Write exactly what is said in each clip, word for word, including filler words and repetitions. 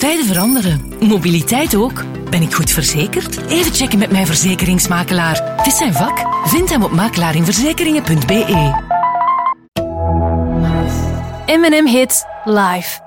Tijden veranderen. Mobiliteit ook. Ben ik goed verzekerd? Even checken met mijn verzekeringsmakelaar. Het is zijn vak. Vind hem op makelaarinverzekeringen punt b e. M en M Hits live.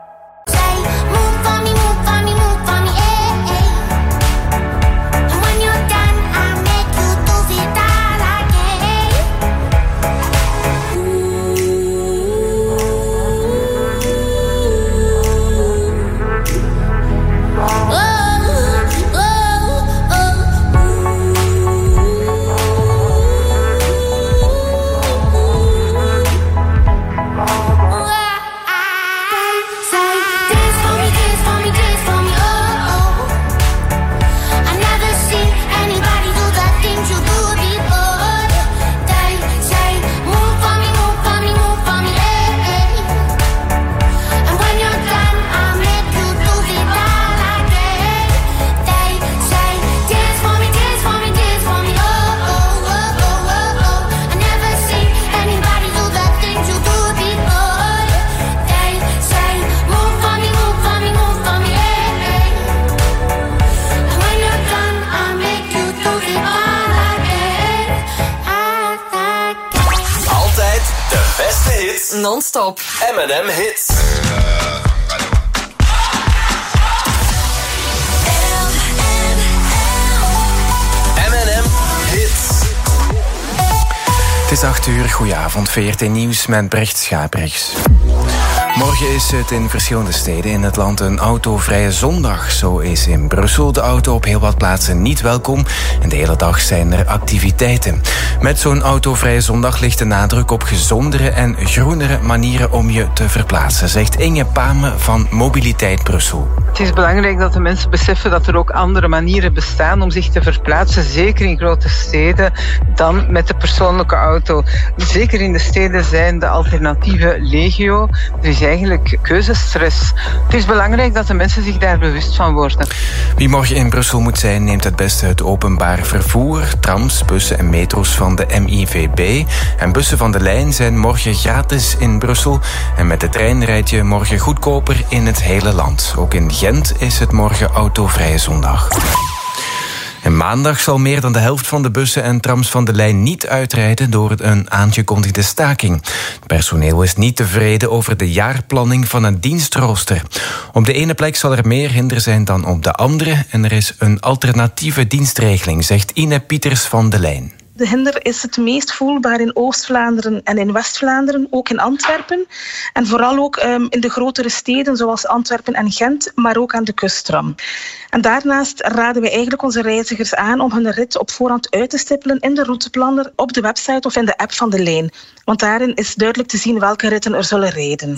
Non-stop. M en M Hits. M en M Hits. Het is acht uur, goedenavond, V R T Nieuws met Brecht Schaprechts. Morgen is het in verschillende steden in het land een autovrije zondag. Zo is in Brussel de auto op heel wat plaatsen niet welkom en de hele dag zijn er activiteiten. Met zo'n autovrije zondag ligt de nadruk op gezondere en groenere manieren om je te verplaatsen, zegt Inge Pame van Mobiliteit Brussel. Het is belangrijk dat de mensen beseffen dat er ook andere manieren bestaan om zich te verplaatsen, zeker in grote steden, dan met de persoonlijke auto. Zeker in de steden zijn de alternatieven legio. Er is eigenlijk keuzestress. Het is belangrijk dat de mensen zich daar bewust van worden. Wie morgen in Brussel moet zijn, neemt het beste het openbaar vervoer. Trams, bussen en metro's van de M I V B. En bussen van de lijn zijn morgen gratis in Brussel. En met de trein rijd je morgen goedkoper in het hele land. Ook in Gent is het morgen autovrije zondag. En maandag zal meer dan de helft van de bussen en trams van de lijn niet uitrijden door een aangekondigde staking. Het personeel is niet tevreden over de jaarplanning van het dienstrooster. Op de ene plek zal er meer hinder zijn dan op de andere en er is een alternatieve dienstregeling, zegt Ine Pieters van de Lijn. De hinder is het meest voelbaar in Oost-Vlaanderen en in West-Vlaanderen, ook in Antwerpen. En vooral ook um, in de grotere steden zoals Antwerpen en Gent, maar ook aan de kusttram. En daarnaast raden we eigenlijk onze reizigers aan om hun rit op voorhand uit te stippelen in de routeplanner, op de website of in de app van de lijn. Want daarin is duidelijk te zien welke ritten er zullen rijden.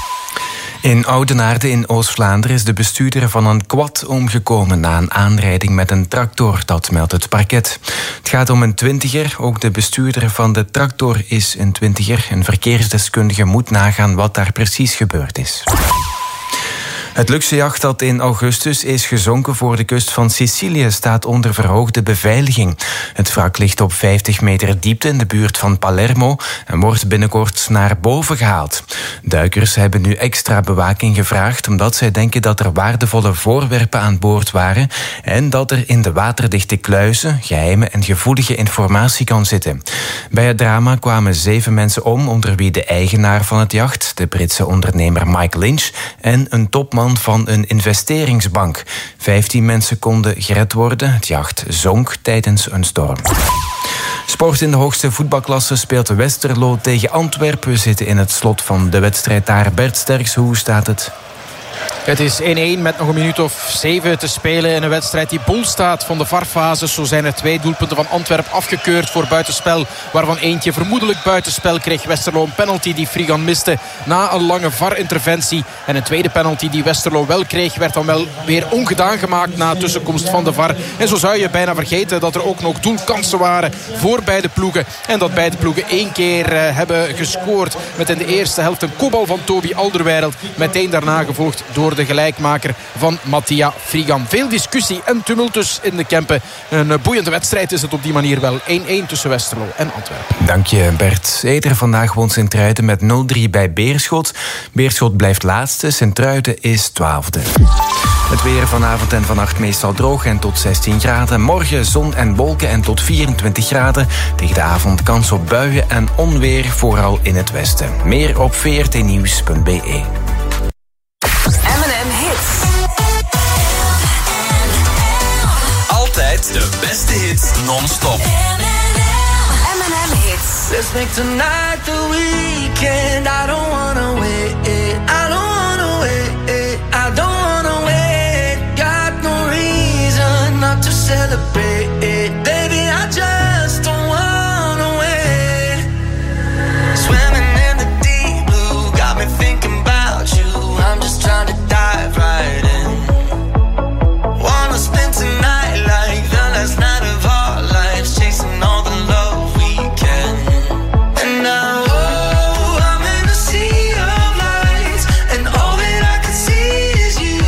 In Oudenaarde in Oost-Vlaanderen is de bestuurder van een quad omgekomen na een aanrijding met een tractor, dat meldt het parket. Het gaat om een twintiger, ook de bestuurder van de tractor is een twintiger. Een verkeersdeskundige moet nagaan wat daar precies gebeurd is. Het luxejacht dat in augustus is gezonken voor de kust van Sicilië staat onder verhoogde beveiliging. Het wrak ligt op vijftig meter diepte in de buurt van Palermo en wordt binnenkort naar boven gehaald. Duikers hebben nu extra bewaking gevraagd omdat zij denken dat er waardevolle voorwerpen aan boord waren en dat er in de waterdichte kluizen geheime en gevoelige informatie kan zitten. Bij het drama kwamen zeven mensen om, onder wie de eigenaar van het jacht, de Britse ondernemer Mike Lynch en een topman van een investeringsbank. Vijftien mensen konden gered worden. Het jacht zonk tijdens een storm. Sport in de hoogste voetbalklasse speelt Westerlo tegen Antwerpen. We zitten in het slot van de wedstrijd daar. Bert Sterks, hoe staat het? Het is één-één met nog een minuut of zeven te spelen in een wedstrijd die bol staat van de V A R-fase. Zo zijn er twee doelpunten van Antwerpen afgekeurd voor buitenspel, waarvan eentje vermoedelijk buitenspel kreeg. Westerlo een penalty die Frigan miste na een lange V A R-interventie. En een tweede penalty die Westerlo wel kreeg, werd dan wel weer ongedaan gemaakt na tussenkomst van de V A R. En zo zou je bijna vergeten dat er ook nog doelkansen waren voor beide ploegen. En dat beide ploegen één keer uh, hebben gescoord. Met in de eerste helft een kopbal van Toby Alderweireld. Meteen daarna gevolgd door de gelijkmaker van Mattia Frigan. Veel discussie en tumult dus in de Kempen. Een boeiende wedstrijd is het op die manier wel. één-één tussen Westerlo en Antwerpen. Dank je, Bert. Eder vandaag won Sint-Truiden met nul drie bij Beerschot. Beerschot blijft laatste, Sint-Truiden is twaalfde. Het weer vanavond en vannacht meestal droog en tot zestien graden. Morgen zon en wolken en tot vierentwintig graden. Tegen de avond kans op buien en onweer, vooral in het westen. Meer op v r t nieuws punt b e. M en M Hits. Altijd de beste hits non-stop. M en M Hits. Let's make tonight the weekend. I don't wanna wait. I don't wanna wait. I don't wanna wait. Got no reason not to celebrate. Baby, I just don't wanna wait. Swimming in the deep blue got me thinking about you. I'm just trying to dive right in. Wanna spend tonight like the last night of our lives, chasing all the love we can. And now, oh, I'm in a sea of lights, and all that I can see is you.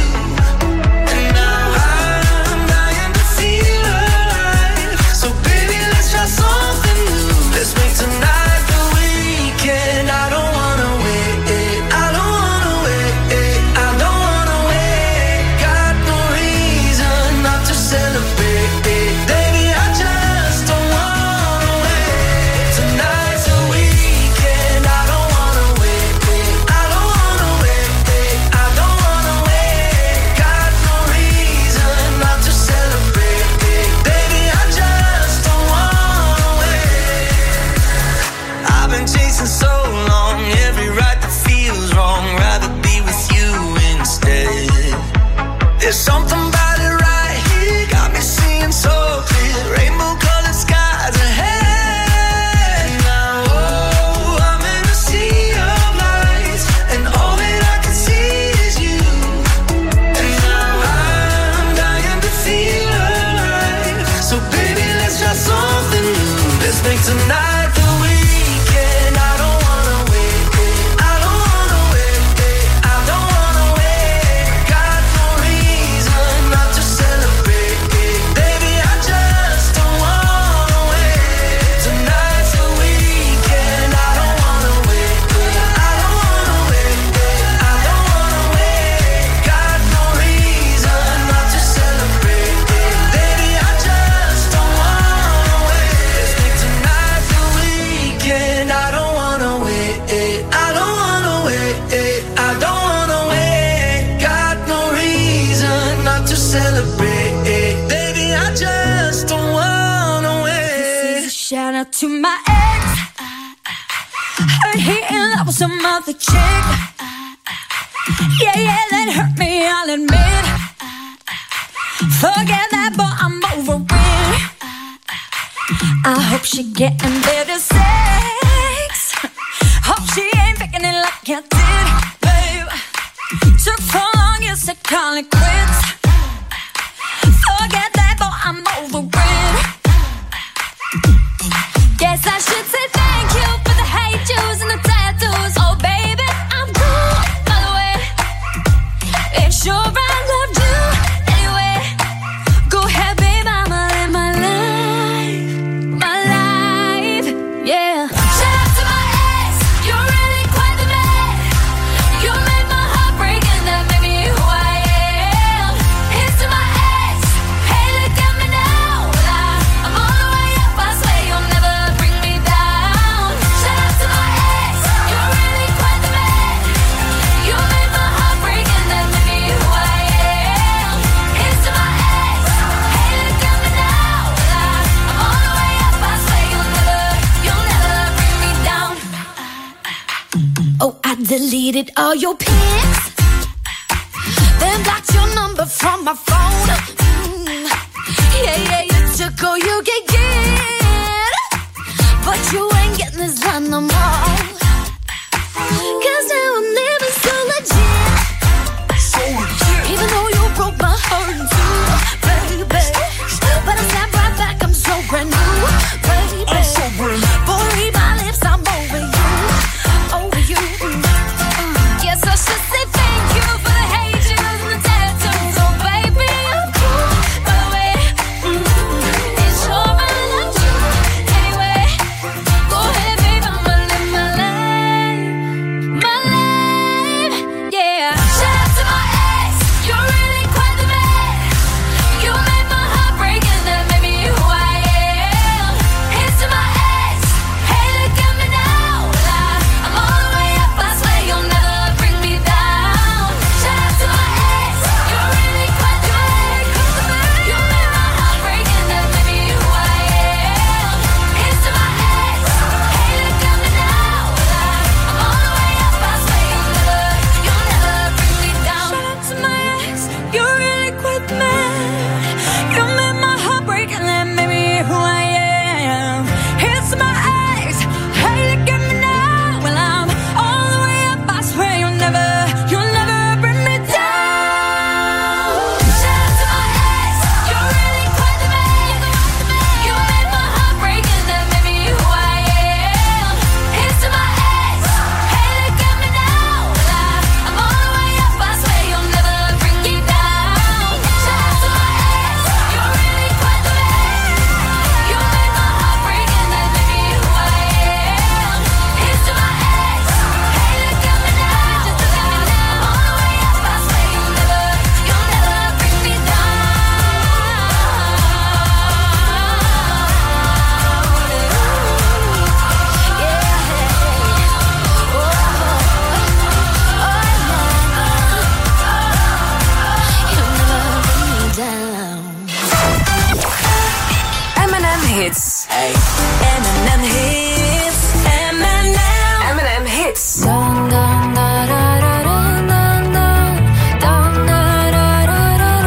And now I'm dying to feel alive. So baby, let's try something new. Let's make tonight the weekend. I don't wanna wait. I don't wanna wait. I don't wanna wait. Got no reason not to celebrate. Baby, I just don't wanna wait. Tonight's the weekend. I don't wanna wait. I don't wanna wait. I don't wanna wait. Got no reason not to celebrate. Baby, I just don't wanna wait. I've been chasing so long, every right that feels wrong. Rather be with you instead. There's something about it right here, got me seeing so clear. Rainbow colored skies ahead. Now, oh, I'm in a sea of lights, and all that I can see is you. And now I'm dying to feel alive. So baby, let's try something new. Let's make tonight the weekend. I don't wanna wait. I don't wanna wait. I don't wanna wait. Got no reason not to celebrate. Baby, I just don't wanna wait. Tonight's the weekend. I don't wanna wait. I don't wanna wait. I don't wanna wait. Got no reason not to celebrate. Baby, I just don't wanna wait. Let's make tonight the weekend. I don't wanna wait. I don't wanna wait. I don't wanna wait. Got no reason not to celebrate. Baby, I just don't wanna wait. Shout out to my ex. Heard he in love with some other chick. Yeah, yeah, that hurt me, I'll admit. Forget that, but I'm over it. I hope she getting better sex. Hope she ain't faking it like I did, babe. Took so long, you said call it quits. Forget that, but I'm over it. Guess I should say thank you for the hate juice and the tattoos. Oh baby, I'm cool, by the way. It's sure I loved you anyway. Go ahead, babe, I'ma live my life, my life, yeah. Shout out to my ex, you're really quite the man. You made my heart break and that made me who I am. Here's to my ex, hey look at me now. Well, I, I'm on the way up, I swear you'll never bring me down. Shout out to my ex, you're really quite the man. You made my heart break and that made me who I am. Here's to my ex, hey look at me now. Well, I, I'm on the way up, I swear you'll never, you'll never bring me down. Oh, I deleted all your pics, then blocked your number from my phone. Mm. Yeah, yeah, you took all you could get, but you ain't getting this done no more. Cause now I'm living so legit, even though you broke my heart in two, baby. But I snap right back, I'm so brand new, baby. I'm so brand new. Boy, read my lips, I'm over you, over you. Mm. Yes, I should say thank you for the hate juice and the tattoos. Oh baby, I'm cool, by the way. Mm. It's sure I loved you anyway. Go ahead, babe, I'ma live my life, my life. mij. M en M Hits. M en M. M en M Hits. Dun, dun, da, da, da, dun, dun, dun. Dun, da, da, da, da,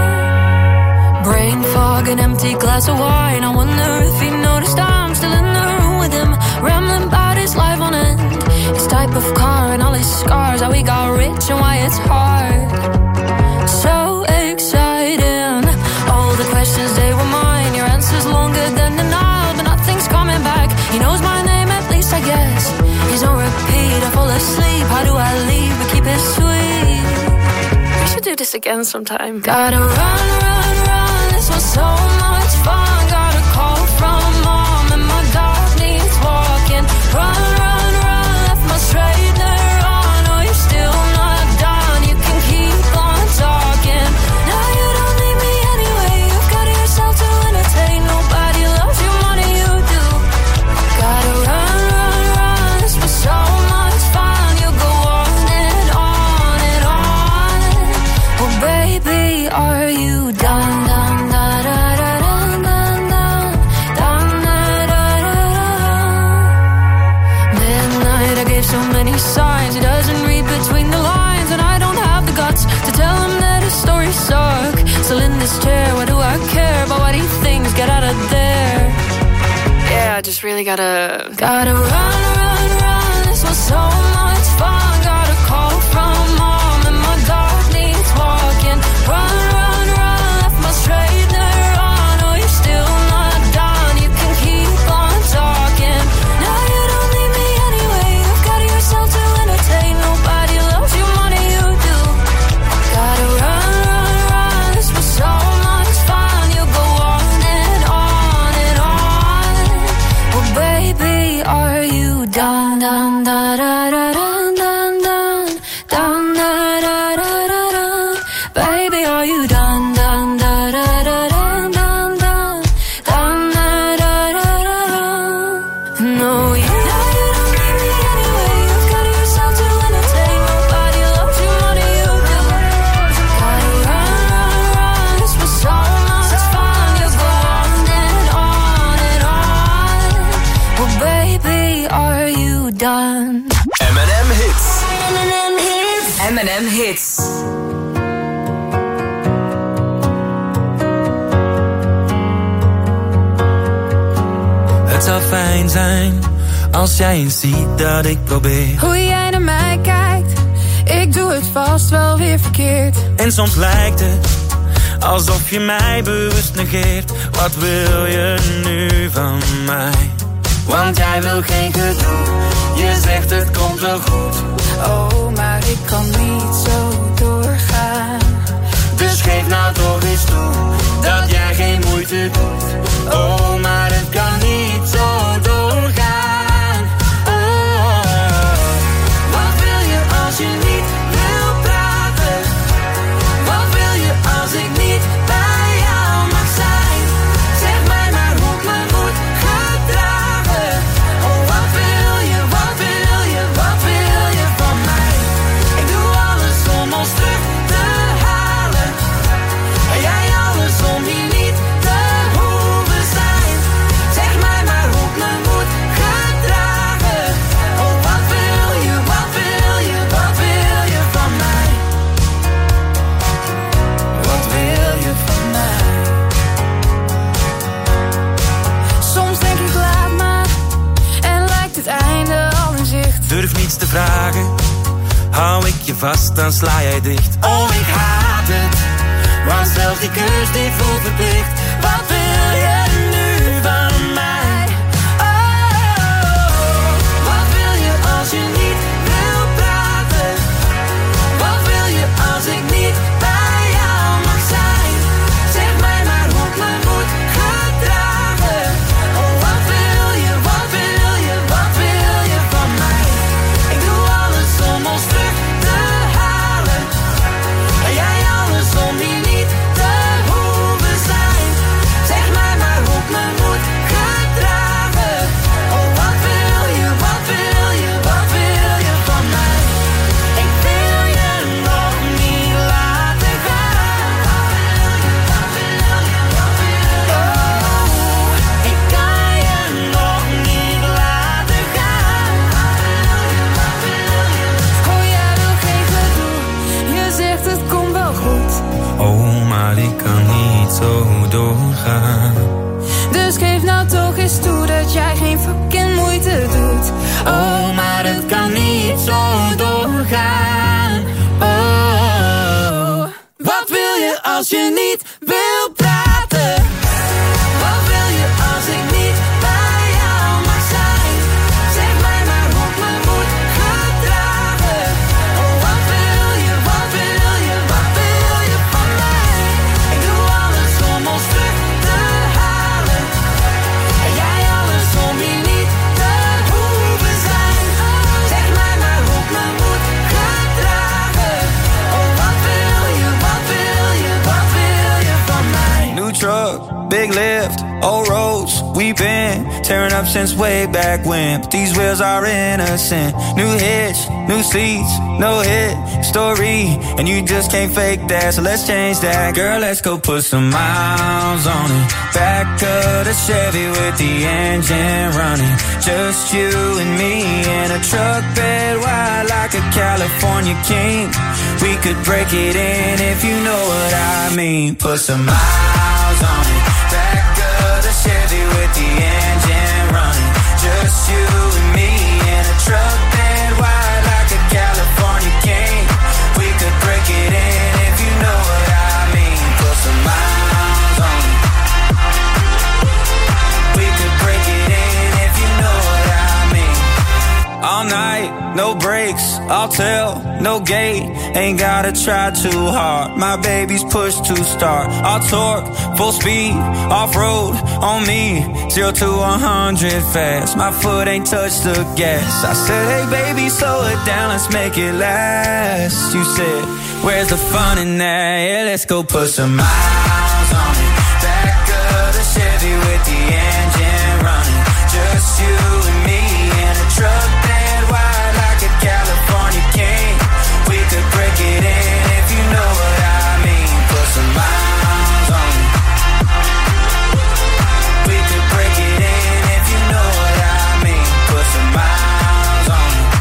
da. Brain fog, an empty glass of wine. I wonder if he noticed I'm still in the room with him, rambling about his life on end, his type of car and all his scars, how he got rich and why it's hard. So exciting, all the questions they were mine. Your answers longer than denial, but nothing's coming back. He knows my name at least, I guess. He's on repeat, I fall asleep. How do I leave but keep it sweet? We should do this again sometime. Gotta run, run, run. This was so much fun. Got a call from mom and my dog needs walking. Run, run, run. Left my straightener on. Oh, you're still not done. You can keep on talking. Now you don't need me anyway. You've got yourself to entertain. Nobody loves you more than you do. Gotta run, run, run. This was so much fun. You'll go on and on and on. Well, baby, are you done? Done, da, da, da, dun, dun, dun. Dun, da, da, da, da. Midnight, I gave so many signs. He doesn't read between the lines, and I don't have the guts to tell him that his stories suck. Still in this chair, what do I care about what he thinks? Get out of there. Yeah, I just really gotta Gotta run, run, run. This was so much fun. Got a call from mom and my dog needs walking. Run, run, run. Left my straightener on. Oh, you're still not done. You can keep on talking. Now you don't need me anyway. You've got yourself to entertain. Nobody loves you more than you do. Gotta run, run, run. This was so much fun. You'll go on and on and on. Well, baby, are you done? Dun, da, da, da, dun, dun, dun. Dun, da, da, da, da, dun. Baby, are you done? Dun, da, da, da, dun, dun, dun. Dun, da, da, da, da, dun. No, you now you don't need me anyway. You've got yourself to entertain. Nobody loves you more than you do. Gotta run, run, run. This was so much fun. You'll go on and on and on. Well, baby, are you done? M en M Hits. M en M Hits. M en M Hits. Het zou fijn zijn als jij eens ziet dat ik probeer. Hoe jij naar mij kijkt, ik doe het vast wel weer verkeerd. En soms lijkt het alsof je mij bewust negeert. Wat wil je nu van mij? Want jij wil geen gedoe, je zegt het komt wel goed. Oh, maar ik kan niet zo doorgaan. Dus geef nou toch eens toe dat jij geen moeite doet. Oh, maar het kan niet zo doorgaan. Oh, wat wil je als je niet wil praten? Wat wil je als ik niet bij jou mag zijn? Zeg mij maar hoe ik me moet gedragen. Oh, wat wil je, wat wil je, wat wil je van mij? Ik doe alles om ons terug te halen. En jij alles om hier niet te hoeven zijn. Zeg mij maar hoe ik me moet gedragen. Oh, wat wil je, wat wil je, wat wil je van mij? Wat wil je van mij? Soms denk ik laat maar en lijkt het einde al in zicht. Durf niets te vragen, hou ik je vast, dan sla jij dicht. Oh, ik haat het, want zelfs die kus die voelt verplicht. Wat wil je nu van mij? Oh, wat wil je als je niet wil praten? Wat wil je als ik niet bij jou mag zijn? Zeg mij maar hoe ik me moet gedragen. Oh, wat wil je, wat wil je, wat wil je van mij? Ik doe alles om ons terug te halen. En jij alles om hier niet te hoeven zijn. maar ik kan niet zo doorgaan. Dus geef nou toch eens toe dat jij geen fucking moeite doet. Oh, maar het kan niet zo doorgaan. Oh, wat wil je als je niet wil praten? Wat wil je als ik niet bij jou mag zijn? Zeg mij maar hoe ik me moet gedragen. Oh, wat wil je, wat wil je, wat wil je van mij? Ik doe alles om ons terug te halen. En jij alles om hier niet te hoeven zijn. Zeg mij maar hoe ik me moet gedragen. Oh, wat wil je, wat wil je, wat wil je van mij? New truck, big lift, old roads. We've been tearing up since way back when, but these wheels are innocent. New hitch, new seats, no hit story, and you just can't fake that, so let's change that. Girl, let's go put some miles on it. Back of the Chevy with the engine running. Just you and me in a truck bed wide like a California king. We could break it in if you know what I mean. Put some miles on it. Back of the Chevy with the engine running. Just you and me in a truck bed wide like a California king. We could break it in if you know what I mean. Put some miles on it. We could break it in if you know what I mean. All night, no breaks, I'll tell, no gate. Ain't gotta try too hard, my baby's push to start. I'll torque, full speed, off-road, on me. Zero to a hundred fast, my foot ain't touched the gas. I said, hey baby, slow it down, let's make it last. You said, where's the fun in that? Yeah, let's go put some miles on it. Back of the Chevy with the engine running. Just you and me in a truck bed wide like a California king. We could break it in if you know what I mean. Put some miles on it. We could break it in if you know what I mean. Put some miles on it.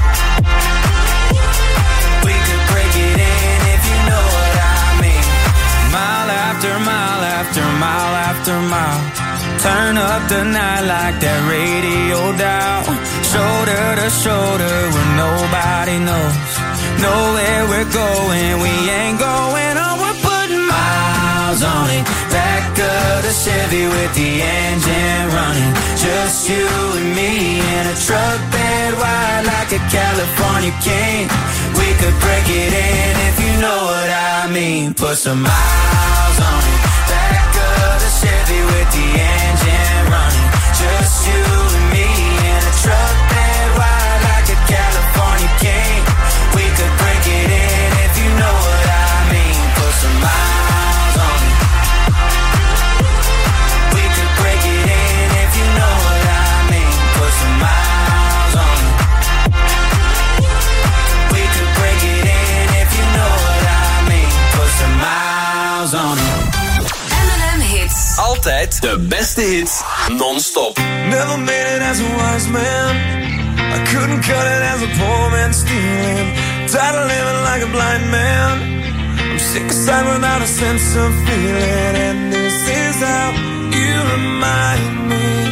We could break it in if you know what I mean. Mile after mile after mile after mile. Turn up the night like that radio dial. Shoulder to shoulder when nobody knows. Know where we're going, we ain't going on. We're putting miles on it. Back of the Chevy with the engine running. Just you and me in a truck bed wide like a California king. We could break it in if you know what I mean. Put some miles on it. Back of the Chevy with the engine running. Just you and me in a truck bed wide like a California king. We could break it in if you know what I mean. Put some miles on it. We could break it in if you know what I mean. Put some miles on it. We could break it in if you know what I mean. Put some miles on it. M en M Hits. Altijd de beste hits, non-stop. Never made it as a wise man. I couldn't cut it as a poor man stealing. Tired of living like a blind man. I'm sick aside without a sense of feeling. And this is how you remind me.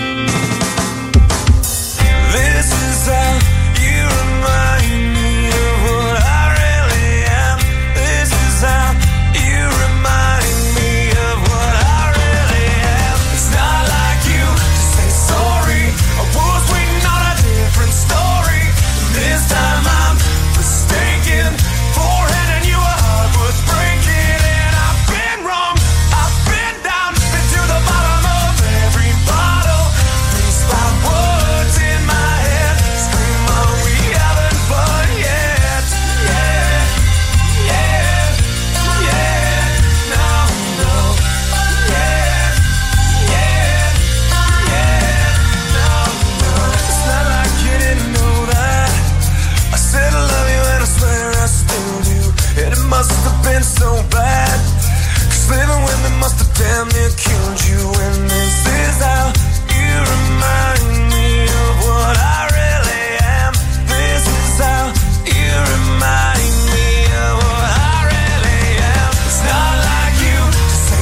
This is how you remind me of what I really am. This is how you remind me of what I really am. It's not like you to say sorry. I was waiting on a different story. This time I'm mistaken for handing you a heart worth breaking. And I've been wrong, I've been down, been to the bottom of every bottle. These five words in my head scream, oh, we haven't fun yet. Yeah, yeah, yeah, no, no, yeah, yeah, yeah, no, no. It's not like you didn't know that. I said I love you and I swear I still do. And it must have been so bad, 'cause living with me must have damn near killed you. And this is how you remind me of what I really am. This is how you remind me of what I really am. It's not like you to say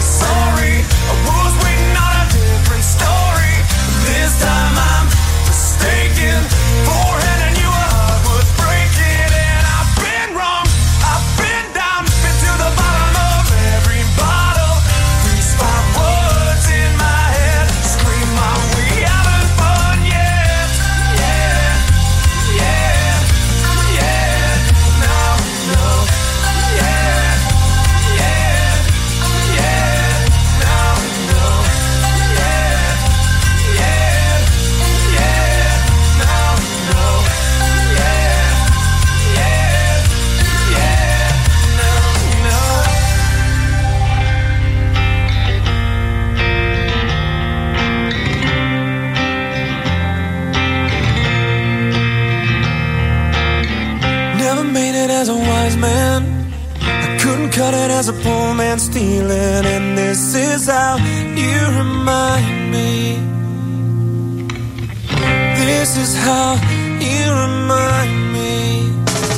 there's a poor man stealing, and this is how you remind me. This is how you remind me.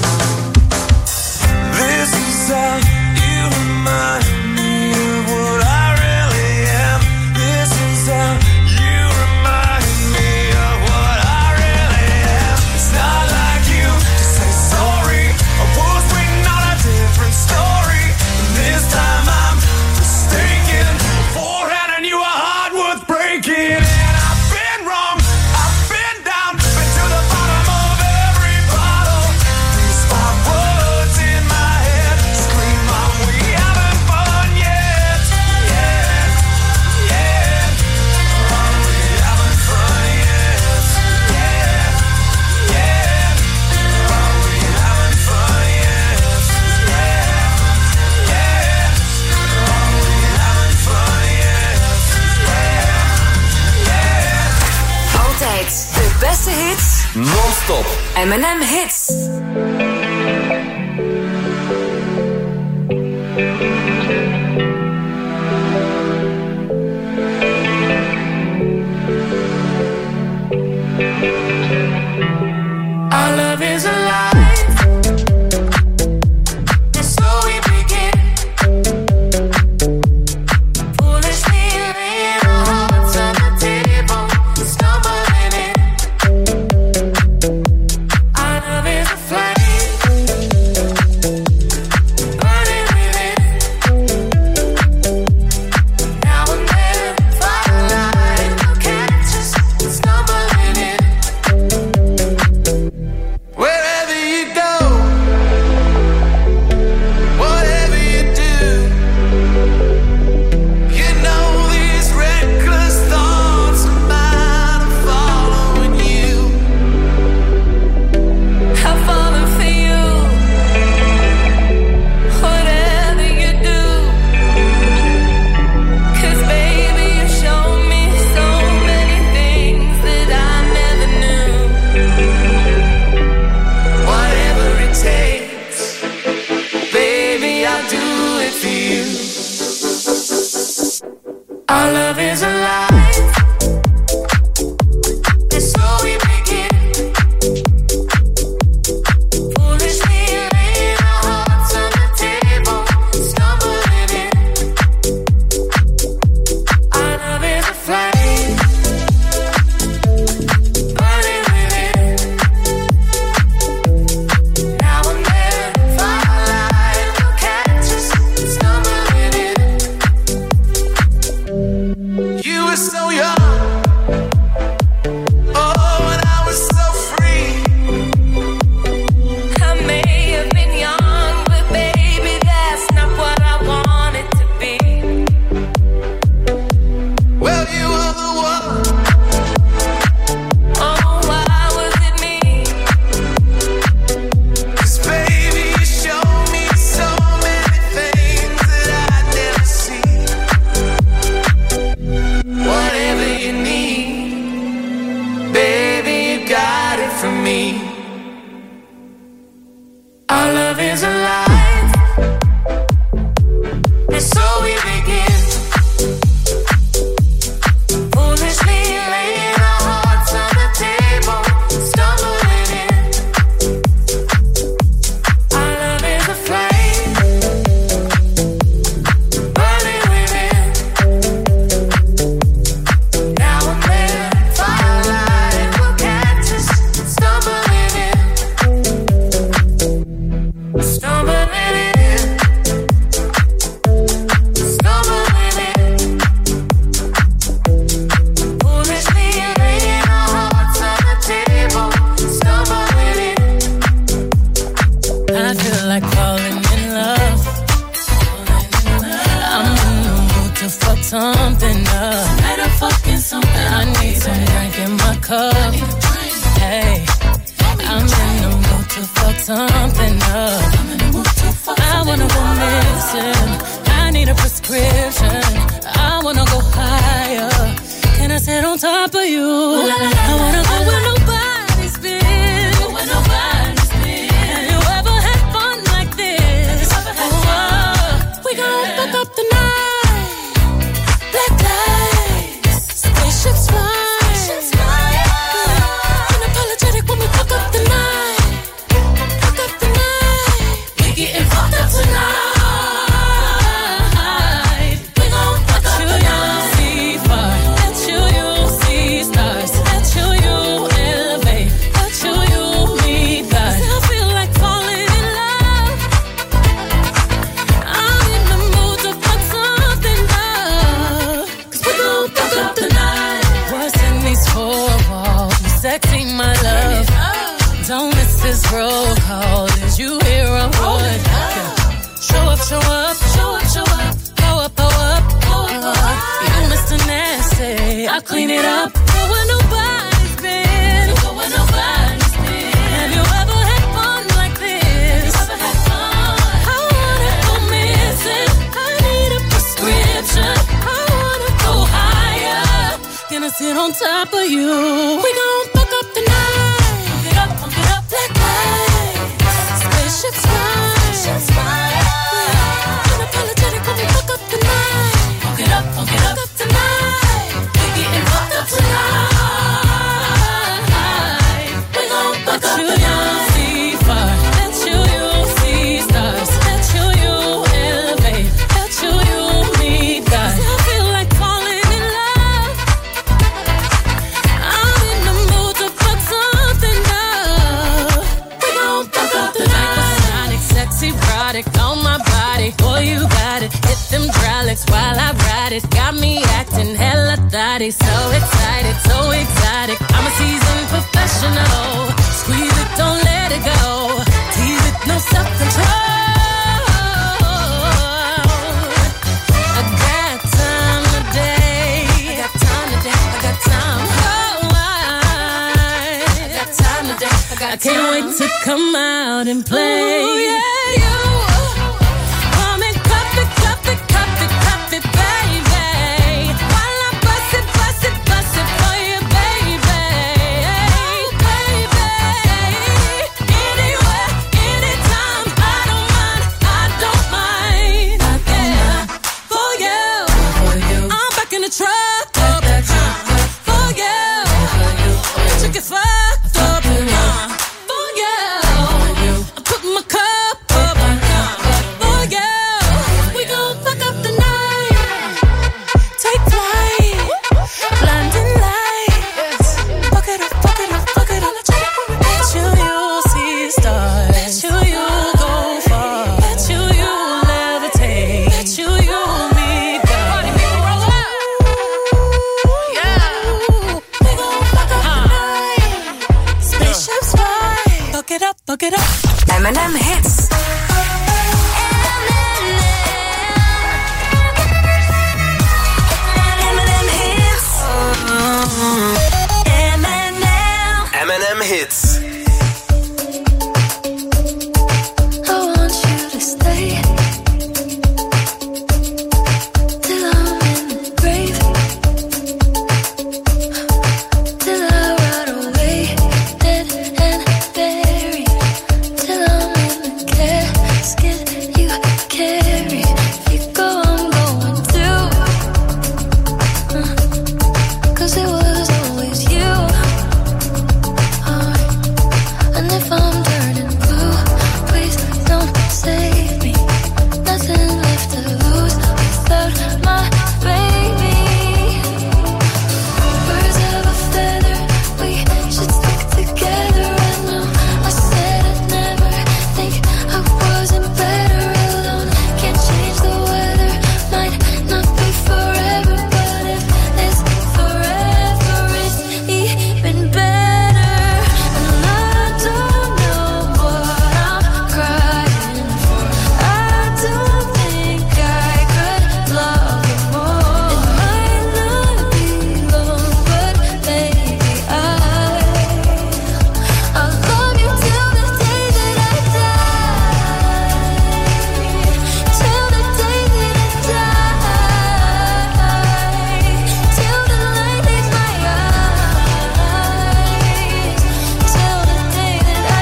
This is how you remind me of what I really am. This is how you remind me of what I really am. It's not like you to say sorry. I was waiting on a different story. And this time I'm mistaken. Beforehand I knew a heart worth breaking. And I've been wrong, I've been down, been to the bottom of every bottle. These five words in my head scream on, we haven't fun yet. Yeah, yeah. Oh, we haven't fun yet. Yeah, yeah. Oh, we haven't fun yet. Yeah, yeah. Oh, we haven't fun yet. Yeah, yeah. Altijd de beste hits. Non-stop. M en M Hits. Our love is alive, and so we begin. Foolishly laying our hearts on the table, stumbling in. Our love is a flame, burning within. Now and then, firelight will catch us, stumbling in. Wherever you go, whatever you do, you know these reckless thoughts of mine are following you. I've fallen for you, whatever you do. 'Cause baby, you showed me so many things that I never knew. Whatever it takes, baby, I'll do it for you. Our love is alive, and so we begin. Foolishly laying our hearts on the table, stumbling in. Our love is a flame, burning within. Now and then, firelight will catch us, stumbling in. You were so young, oh, and I was so free. I may have been young, but baby, that's not what I wanted to be. Well, you were the one. Oh, why was it me? 'Cause baby, you showed me so many things that I'd never seen. Whatever you need, baby, you got it from me. Our love is alive, and so we begin. Foolishly laying our hearts on the table, stumbling in. Our love is a flame, burning within. Now and then, firelight will catch us, stumbling in. Stumbling in, stumbling in. Foolishly laying our hearts on the table, stumbling in. I feel like falling in love. I'm in the mood to fuck something up. I need some drink in my cup. Hey, I'm in the mood to fuck something up. I wanna go missing. I need a prescription. I wanna go higher. Can I sit on top of you? I wanna go where nobody's been. Where nobody's been. Have you ever had fun like this? Oh, we got roll call. Is you here or what? Show up, show up, show up, show up. Go up, go up, go up, go up. You Mister Nasty, I clean it up. Go where nobody's been. Go where nobody's been. Have you ever had fun like this? Have you ever had fun? I wanna go missing. I need a prescription. I wanna go higher. Gonna sit on top of you. We gon' fuck up the night. Pump it up, pump it up, black lights. Spaceship's fine. Spaceship's fine. Unapologetic when we fuck up the night. Funk it up, funk it up, up tonight. We getting fucked up tonight. We gon' fuck up the night. See fire. Let you, you see stars. Let you, you elevate. Let you, you meet God. I feel like falling in love. I'm in the mood to fuck something up. We gon' fuck up the night. Sonic, sexy, erotic on my body. Boy, you got it. Hit them hydraulics while I ride it. Got me acting hella thotty. So excited, so exotic. I'm a seasoned professional. Squeeze it, don't let it go. Tease it, no self-control. I got time today. I got time today. I got time. Oh, I, I got time today. I got I can't time. Wait to come out and play. Ooh, yeah, you. Come and cup it, cup it, cup it, cup it, baby. While I bust it, bust it, bust it for you, baby. Baby. Anywhere, anytime. I don't mind, I don't mind. Yeah. For you. I'm back in the truck. For you. Let you get fucked up. For you. I'm putting my cup up. For you. We gon' fuck up the night. Take flight. Blinding lights. Fuck it up, fuck it up, fuck it up. Bet you you see stars. Bet you you go far. Bet you you levitate. Bet you you meet God. Yeah. We gon' fuck up the night. Spaceships fly. Fuck it up, fuck it up. M and M hits. M and M hits. M and M. M and M hits. I want you to stay till I'm in the grave, till I rot away, dead and buried, till I'm in the casket you carry. If you go, I'm going too. Uh, Cause it was always you. Uh, And if I'm turning blue, please don't save me. Nothing left to lose without my baby. Birds of a feather, we should stick together. I know I said I'd never think I wasn't better alone. Can't change the weather, might not be forever, but if it's forever, it's even better. And I don't know what I'm crying for. I don't think I could love you more. It might not be long, but maybe I I'll love you till the day that I die. Till the day that I die. Till the light leaves my eyes. Till the day that I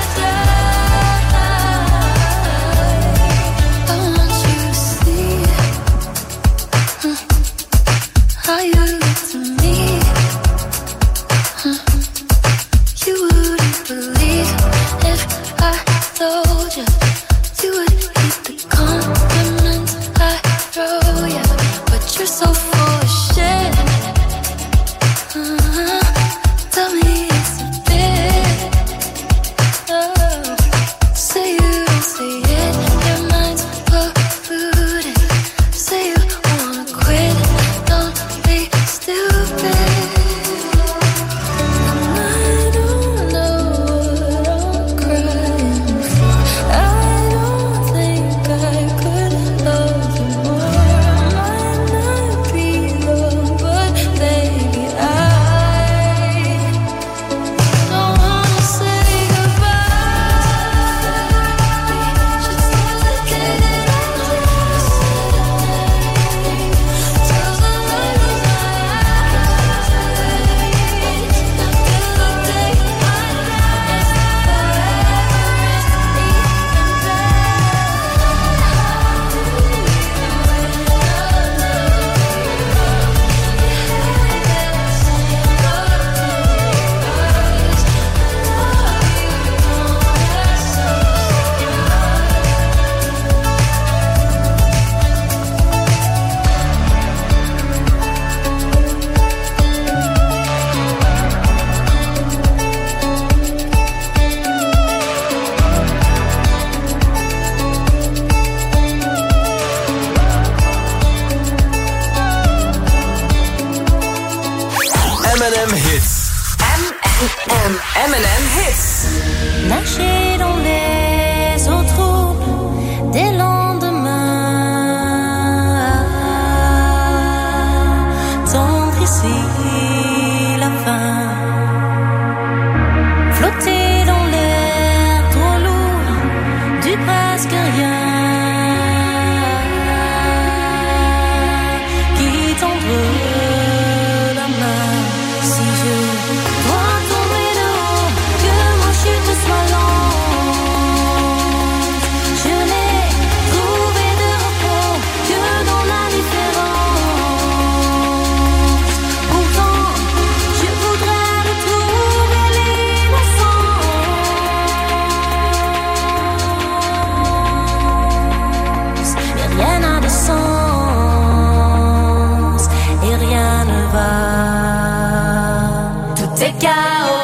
die. I want you to see uh, how you look to me. Uh, You wouldn't believe if I told you. You would hate the compliments I throw you. But you're so full of shit. Uh-huh. Tell me it's a bit. Oh. Say you don't see it. Your mind's polluted. Say you wanna quit. Don't be stupid. And I don't know what I'm crying and M Hits. M and M, M and M Hits. Nager dans les eaux troubles des lendemains, tendre ici la fin, flotter dans l'air trop lourd du presque rien, qui tendre la main si je dois tomber de haut, que ma chute soit lente. Je n'ai trouvé de repos que dans la différence. Pourtant, je voudrais retrouver l'innocence. Mais rien n'a de sens et rien ne va. Tout est chaos.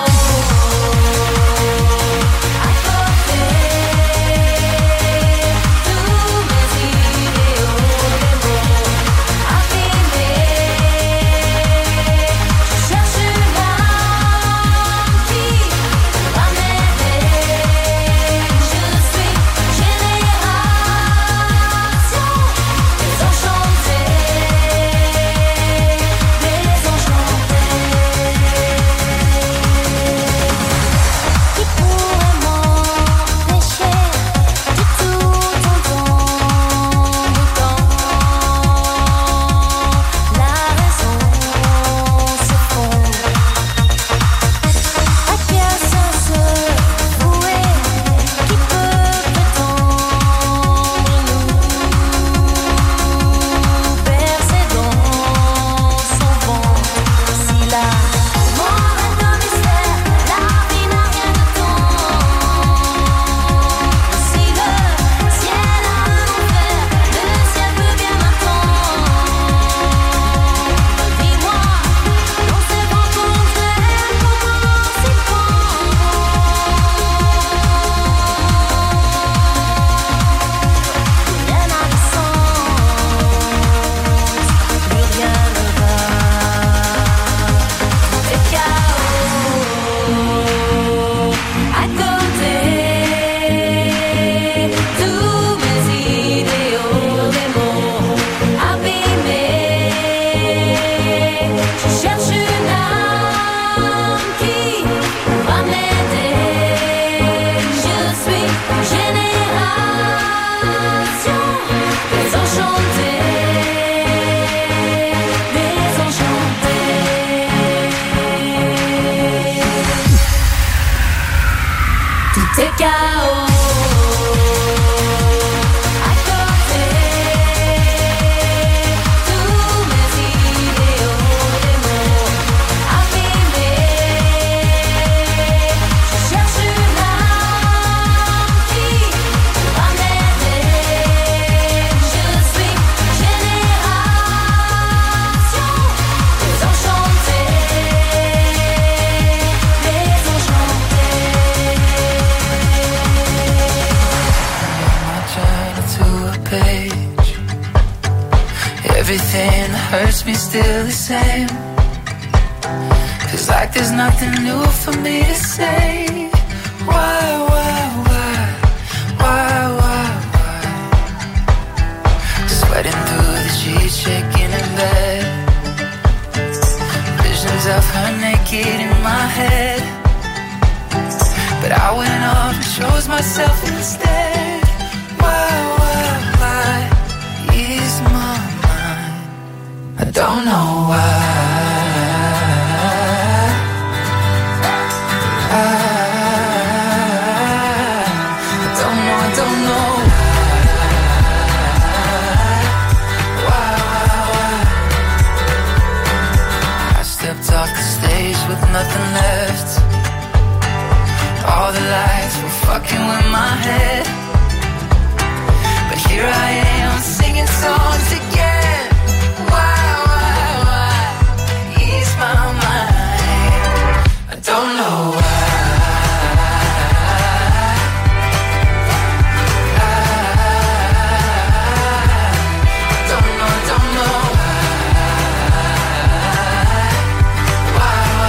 Everything hurts me still the same. Feels like there's nothing new for me to say. Why, why, why, why, why, why? Sweating through the sheets, shaking in bed. Visions of her naked in my head. But I went off and chose myself instead. Why, why, why is my I don't know why. I, I don't know, I don't know why. Why, why, why? I stepped off the stage with nothing left. All the lights were fucking with my head. But here I am singing songs again. Why? I don't know why. I don't know, I don't know why. Why,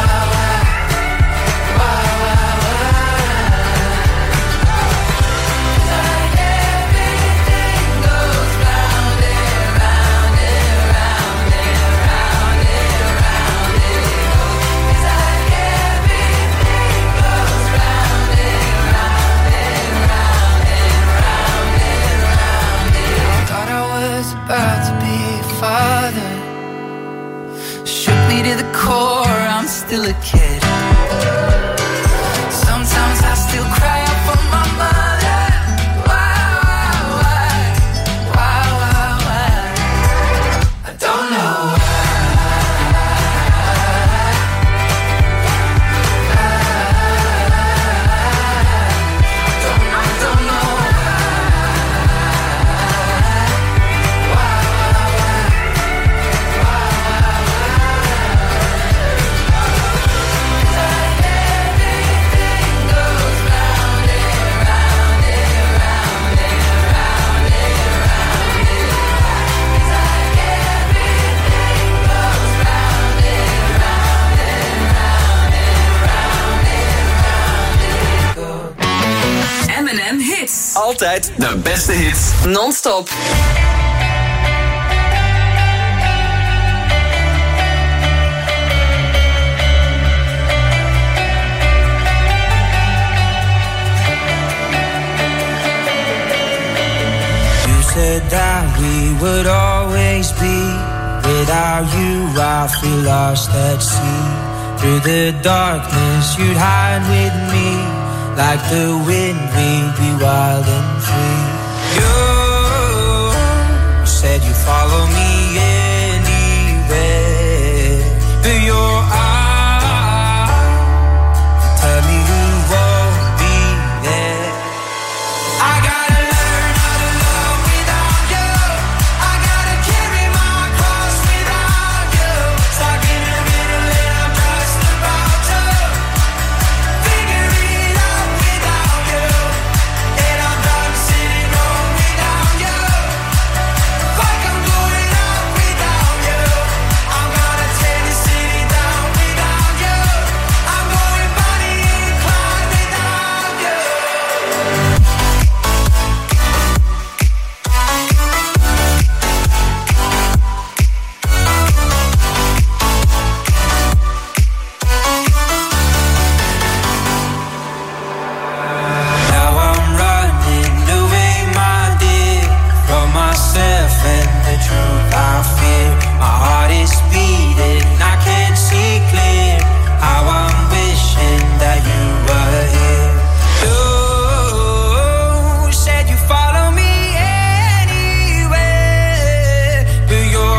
me to the core. I'm still a kid. Sometimes I still cry out for my mother. Why, why, why, why, why, why? I don't know why. M en M Hits. Altijd de beste hits. Non-stop. You said that we would always be. Without you I feel lost at sea. Through the darkness you'd hide with me. Like the wind we'd be wild and free. You said you'd follow me anywhere. Through your eyes tell me who won't be there. I gotta learn how to love without you. I gotta carry my cross without you. Stuck in the middle and I'm just about to figure it out without you. And I'm done sitting home without you. Fuck, I'm going out without you. I'm gonna tear the city down without you. I'm going Bonnie and Clyde without you. Now I'm running away, my dear, from myself and the truth I fear. My heart is beating, I can't see clear. How I'm wishing that you were here. You said you follow me anywhere. Through your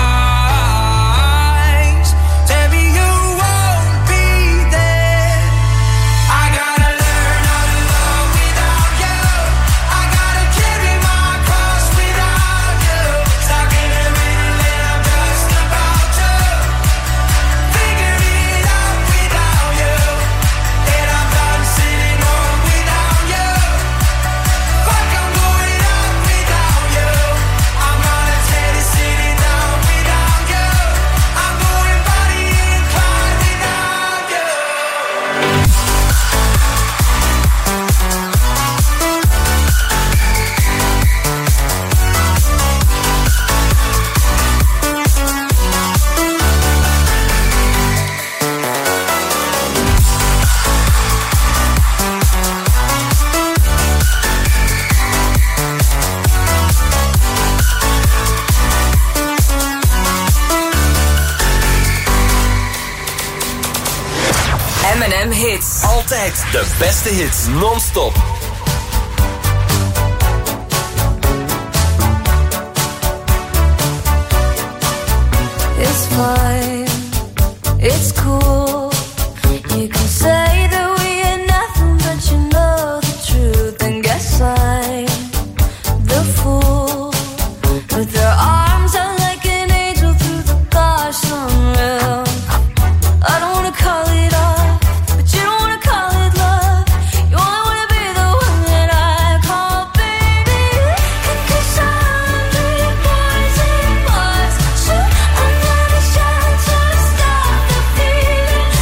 eyes tell me you won't be there. I gotta learn how to love without you. I gotta carry my cross without you. Stuck in the middle and I'm just about to figure it out without you. And I'm done sitting home without you. Fuck, I'm going out without you. I'm gonna tear the city down without you. I'm going Bonnie and Clyde without you. M en M Hits. Altijd de beste hits. Non-stop. It's fine, it's cool. You can say that we are nothing, but you know the truth. And guess I'm the fool. With their arms out like an angel through the gosh unreal. I don't wanna call it off, but you don't wanna call it love. You only wanna be the one that I call baby. Cause I'm the poison bars. So I'm gonna shout to stop the feeling.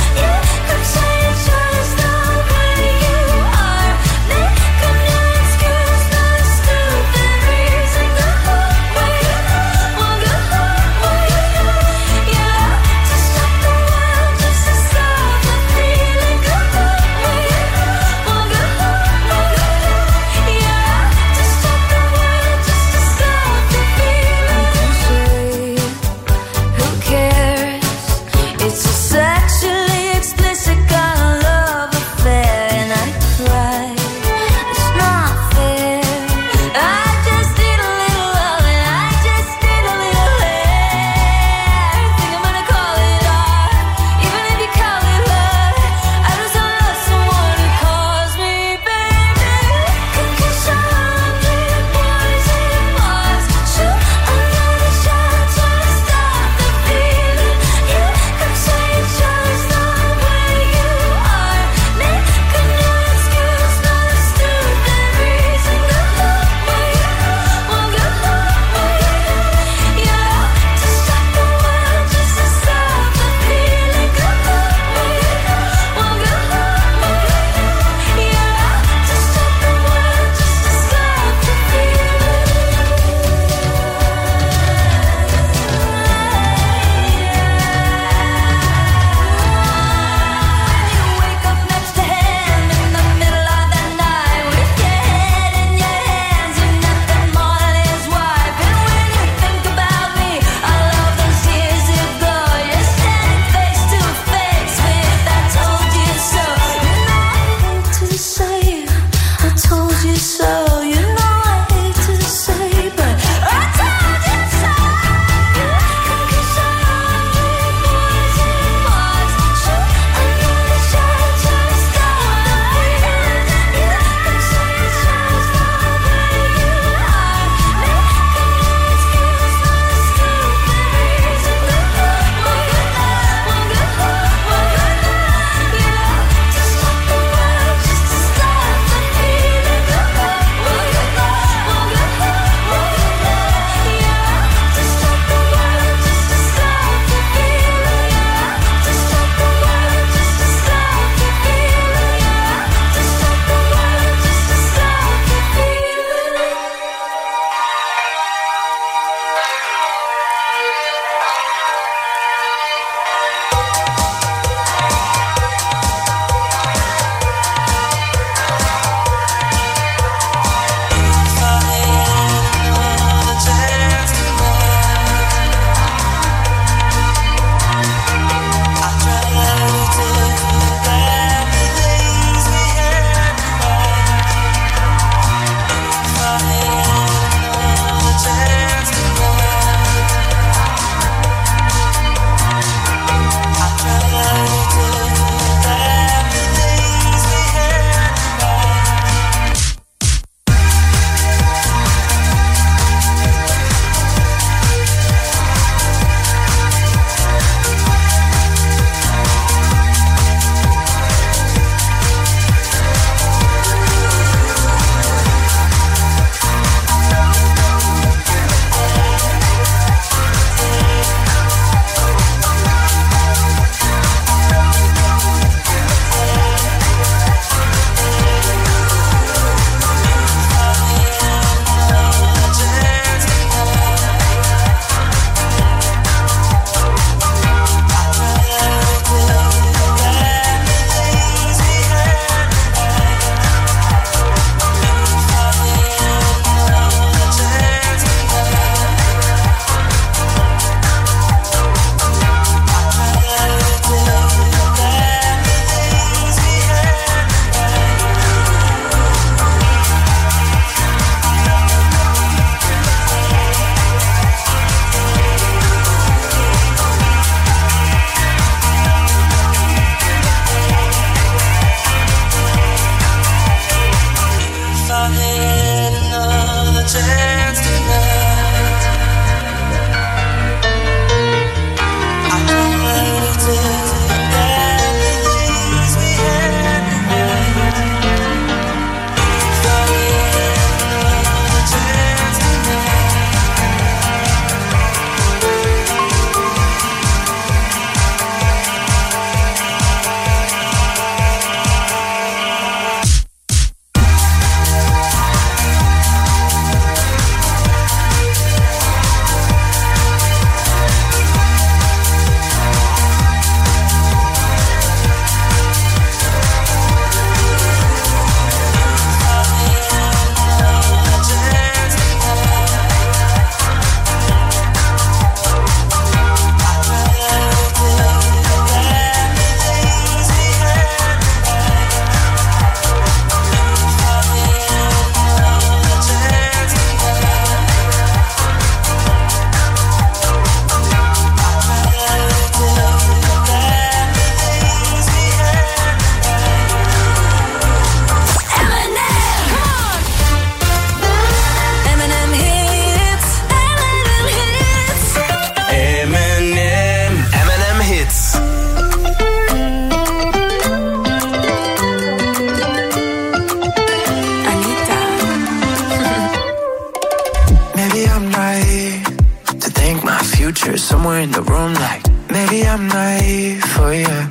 room like maybe I'm naive for you.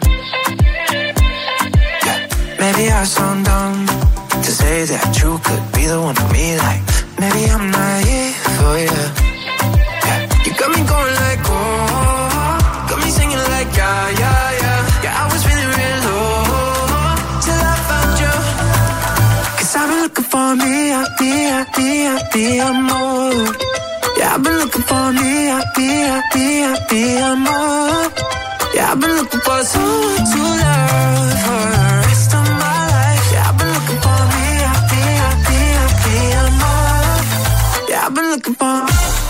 Yeah, maybe I sound dumb to say that you could be the one for me. Like maybe I'm naive for you. Yeah, you got me going like oh, got me singing like yeah, yeah, yeah. Yeah, I was feeling real low till I found you. Cause I've been looking for me, I be, I be, I be, I'm more. Yeah, I've been looking for me, I be, I be, I be, I'm more. Yeah, I've been looking for someone to love for the rest of my life. Yeah, I've been looking for me, I be, I be, I be, I'm more. Yeah, I've been looking for.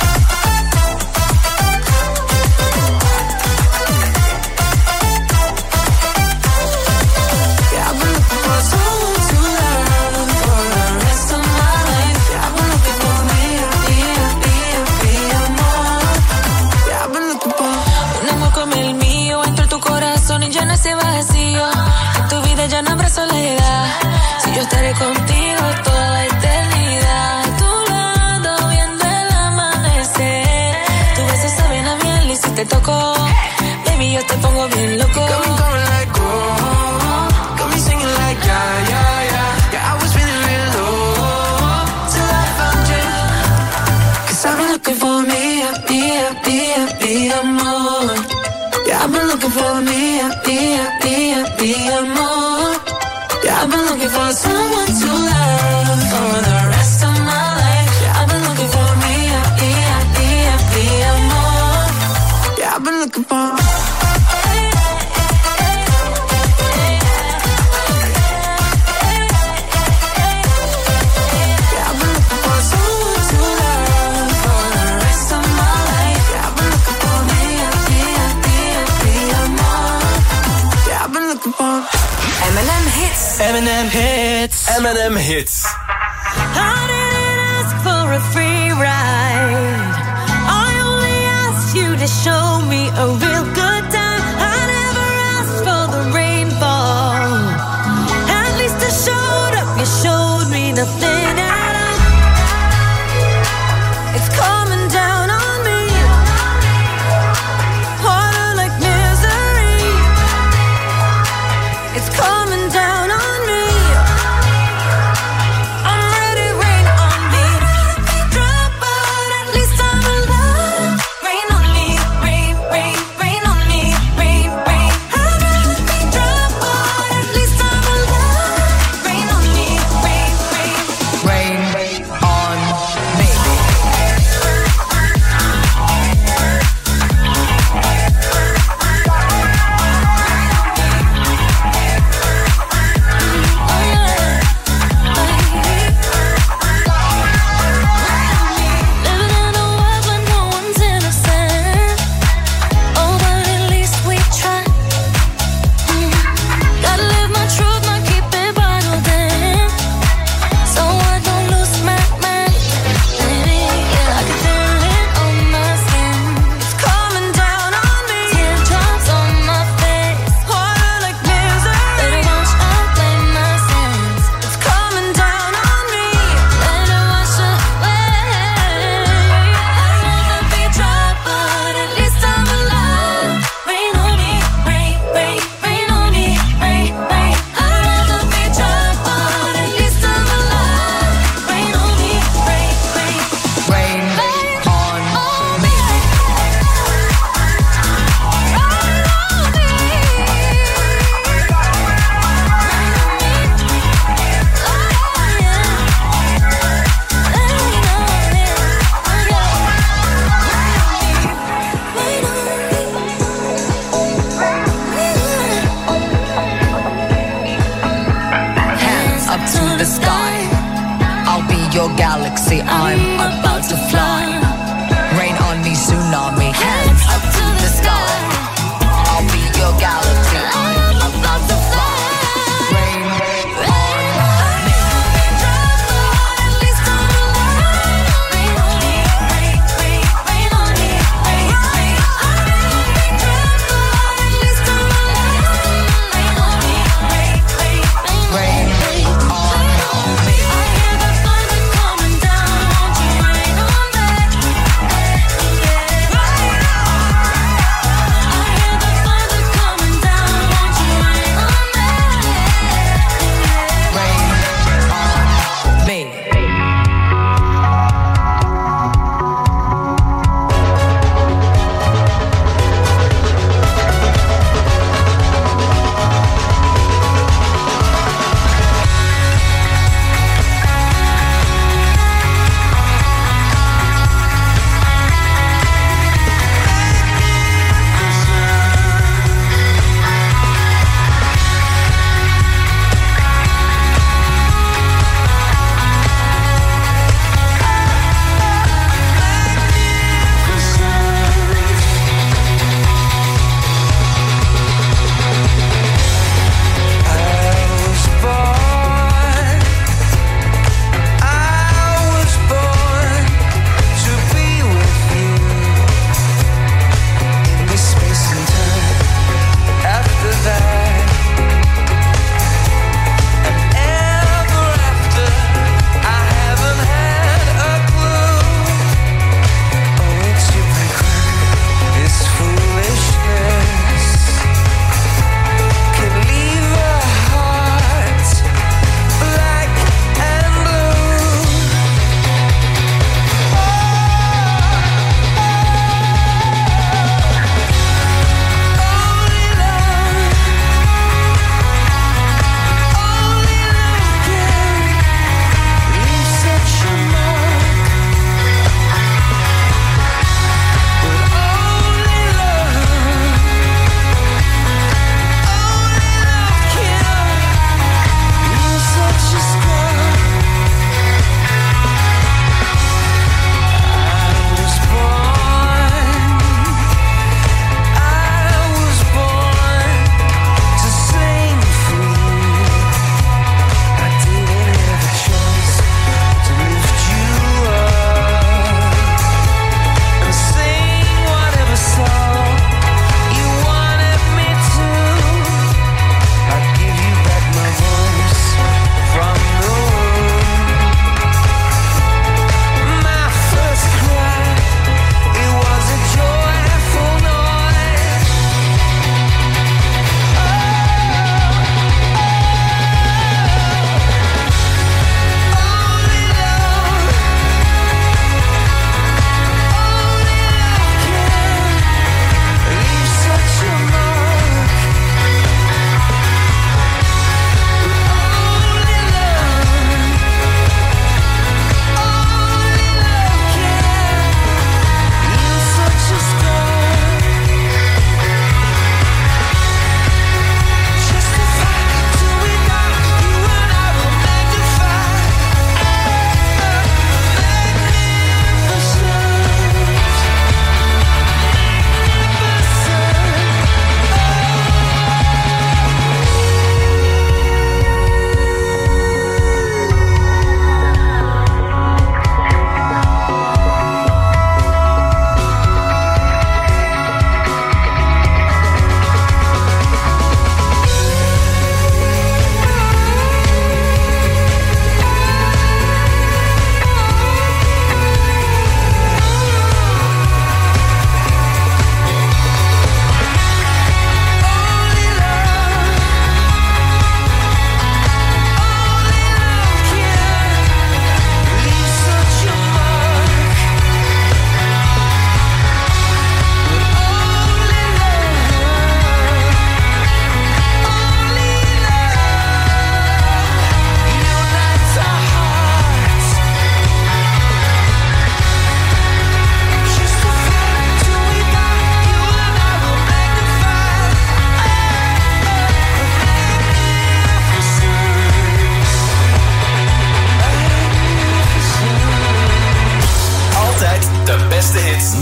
Ese vacío, en tu vida ya no habrá soledad. Si yo estaré contigo toda la eternidad, a tu lado viendo el amanecer. Tus besos saben a miel y si te toco, baby, yo te pongo bien loco. Got me going like oh, got me singing like yeah, yeah, yeah. Yeah, I was feeling real low till I found you. Cause I've been looking for me, I be, I be, I be, I'm more. Yeah, I've been looking for me, I be, I be, I be, I'm more. Yeah, I've been looking for someone to love for the rest of my life. Yeah, I've been looking for me, I be, I be, I be, I'm more. Yeah, I've been looking for. M and M hits. M and M hits. M and M hits. I didn't ask for a free ride. I only asked you to show me a real good time. I never asked for the rainfall. At least I showed up. You showed me nothing at all. It's coming down on me. Harder like misery. It's coming down on me. I'm ready, rain on me. Drop, but at least I'm alive. Rain on me, rain, rain, rain on me, rain, rain. I'd rather be drop, but at least I'm alive. Rain on me, rain, rain. Rain on me. Living in a world where no one's innocent. Oh, but at least we try. Mm. Gotta live my truth, not keep it bottled in. So I don't lose my mind. Baby, yeah, I can feel it on my skin. It's coming down on me. Teardrops on my face. Harder like misery. Baby, don't you blame my sins. It's coming down on me. Let it wash away. I'd rather be dry, but at least I'm alive. Rain on me, rain, rain, rain on me, rain, rain. I'd rather be dry, but at least I'm alive. Rain on me, rain, rain. Rain on me. Hands up to the sky. I'll be your galaxy. I'm about to fly. Rain on me, tsunami. Hands up to the sky. I'll be your galaxy. I'm about to fly. Rain on me. At least I'm alive. Rain on me, rain, rain, rain on me, rain, rain. I'd rather be dry, but at least I'm alive. Rain on me, rain, rain, rain, Rain on me. I hear the thunder coming down. Won't you rain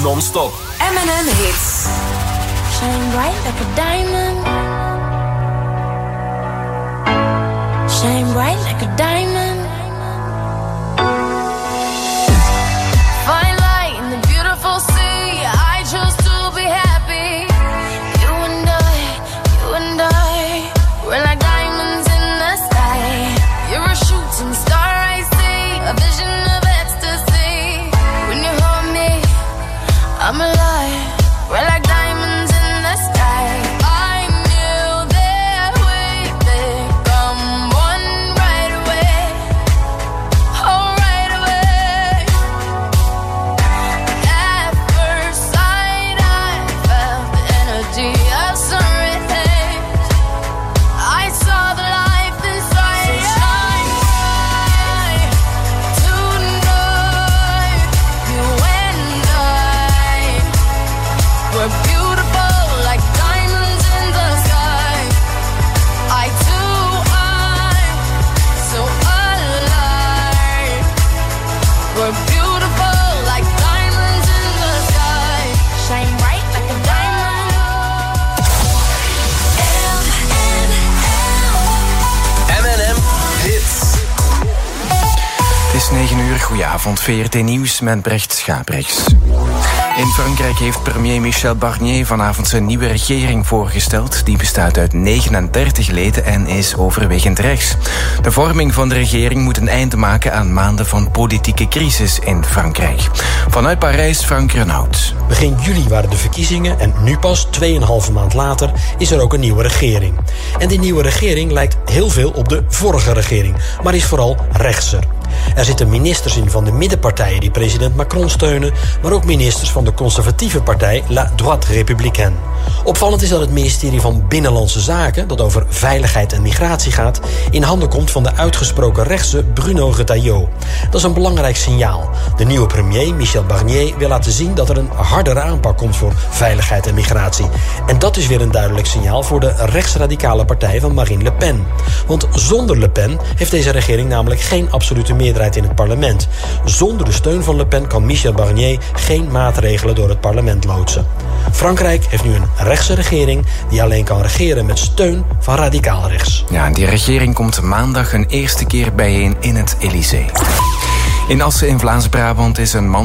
non-stop. M en M Hits. Shine bright like a diamond. Shine bright like a diamond. Fine light in the beautiful sea. I chose to be happy. You and I, you and I, we're like diamonds in the sky. You're a shooting star, I see, a vision of ecstasy. When you hold me, I'm alive. We're like diamonds in the sky. I knew that we'd become one right away. Oh, right away. At first sight, I felt the energy of sun rays. I saw the life inside. So shine bright tonight. You and I, we're beautiful like diamonds in the sky. I too, I'm so alive. We're beautiful like diamonds in the sky. Shine bright like a diamond. M en M Hits. Het is negen uur, goedenavond, V R T Nieuws met Brecht Schaprechts. In Frankrijk heeft premier Michel Barnier vanavond zijn nieuwe regering voorgesteld. Die bestaat uit negenendertig leden en is overwegend rechts. De vorming van de regering moet een einde maken aan maanden van politieke crisis in Frankrijk. Vanuit Parijs, Frank Renaud. Begin juli waren de verkiezingen en nu pas, tweeënhalve maand later, is er ook een nieuwe regering. En die nieuwe regering lijkt heel veel op de vorige regering, maar is vooral rechtser. Er zitten ministers in van de middenpartijen die president Macron steunen, maar ook ministers van de conservatieve partij La Droite Républicaine. Opvallend is dat het ministerie van Binnenlandse Zaken, dat over veiligheid en migratie gaat, in handen komt van de uitgesproken rechtse Bruno Retailleau. Dat is een belangrijk signaal. De nieuwe premier, Michel Barnier, wil laten zien dat er een hardere aanpak komt voor veiligheid en migratie. En dat is weer een duidelijk signaal voor de rechtsradicale partij van Marine Le Pen. Want zonder Le Pen heeft deze regering namelijk geen absolute meerderheid in het parlement. Zonder de steun van Le Pen kan Michel Barnier geen maatregelen door het parlement loodsen. Frankrijk heeft nu een rechtse regering die alleen kan regeren met steun van radicaal rechts. Ja, en die regering komt maandag een eerste keer bijeen in het Elysée. In Assen in Vlaams-Brabant is een man